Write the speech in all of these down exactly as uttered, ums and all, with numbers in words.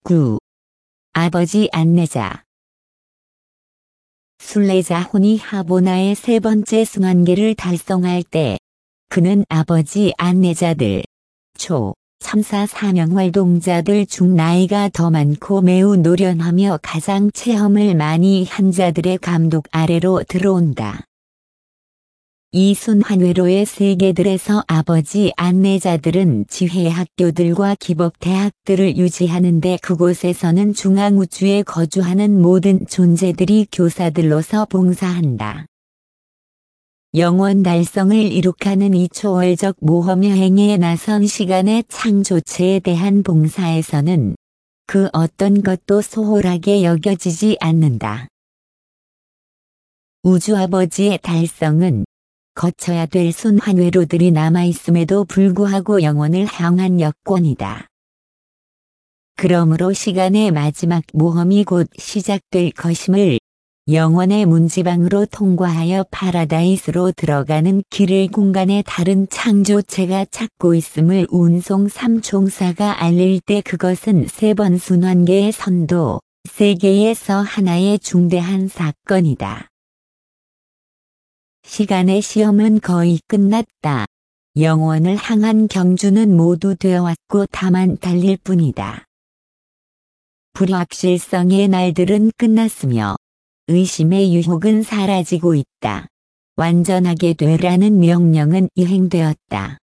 구. 아버지 안내자. 순례자 혼이 하보나의 세 번째 승한계를 달성할 때 그는 아버지 안내자들, 초, 참사 사명 활동자들 중 나이가 더 많고 매우 노련하며 가장 체험을 많이 한 자들의 감독 아래로 들어온다. 이 순환회로의 세계들에서 아버지 안내자들은 지회 학교들과 기복 대학들을 유지하는 데 그곳에서는 중앙우주에 거주하는 모든 존재들이 교사들로서 봉사한다. 영원 달성을 이룩하는 이 초월적 모험 여행에 나선 시간의 창조체에 대한 봉사에서는 그 어떤 것도 소홀하게 여겨지지 않는다. 우주아버지의 달성은 거쳐야 될 순환회로들이 남아있음에도 불구하고 영원을 향한 여권이다. 그러므로 시간의 마지막 모험이 곧 시작될 것임을 영원의 문지방으로 통과하여 파라다이스로 들어가는 길을 공간의 다른 창조체가 찾고 있음을 운송 삼총사가 알릴 때 그것은 세 번 순환계의 선도, 세계에서 하나의 중대한 사건이다. 시간의 시험은 거의 끝났다. 영원을 향한 경주는 모두 되어왔고 다만 달릴 뿐이다. 불확실성의 날들은 끝났으며 의심의 유혹은 사라지고 있다. 완전하게 되라는 명령은 이행되었다.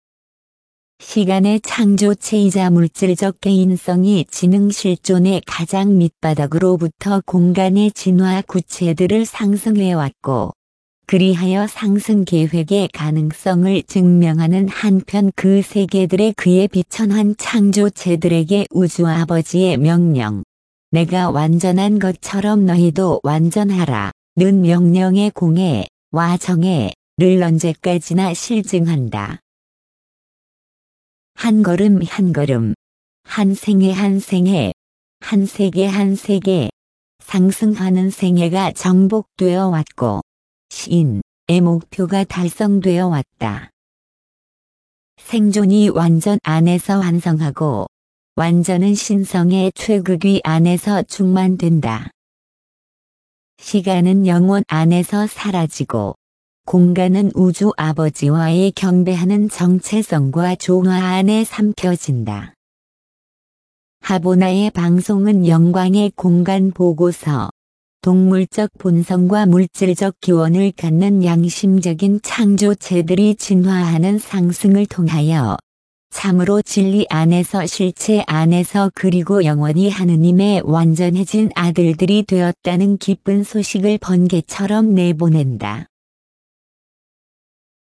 시간의 창조체이자 물질적 개인성이 지능 실존의 가장 밑바닥으로부터 공간의 진화 구체들을 상승해왔고 그리하여 상승 계획의 가능성을 증명하는 한편 그 세계들의 그에 비천한 창조체들에게 우주 아버지의 명령, 내가 완전한 것처럼 너희도 완전하라, 는 명령의 공에, 와 정에를 언제까지나 실증한다. 한 걸음 한 걸음, 한 생애 한 생애, 한 세계 한 세계, 상승하는 생애가 정복되어 왔고 시인의 목표가 달성되어 왔다. 생존이 완전 안에서 완성하고 완전은 신성의 최극위 안에서 충만된다. 시간은 영원 안에서 사라지고 공간은 우주 아버지와의 경배하는 정체성과 조화 안에 삼켜진다. 하보나의 방송은 영광의 공간 보고서, 동물적 본성과 물질적 기원을 갖는 양심적인 창조체들이 진화하는 상승을 통하여 참으로 진리 안에서 실체 안에서 그리고 영원히 하느님의 완전해진 아들들이 되었다는 기쁜 소식을 번개처럼 내보낸다.